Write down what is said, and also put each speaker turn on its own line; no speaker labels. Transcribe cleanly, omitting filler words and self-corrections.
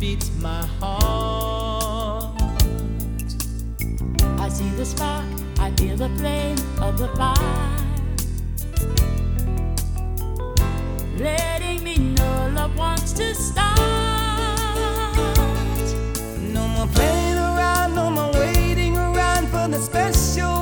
beats my heart. I see the spark, I feel the flame of the fire, letting me know love wants to start.
No more playing around, no more waiting around for the special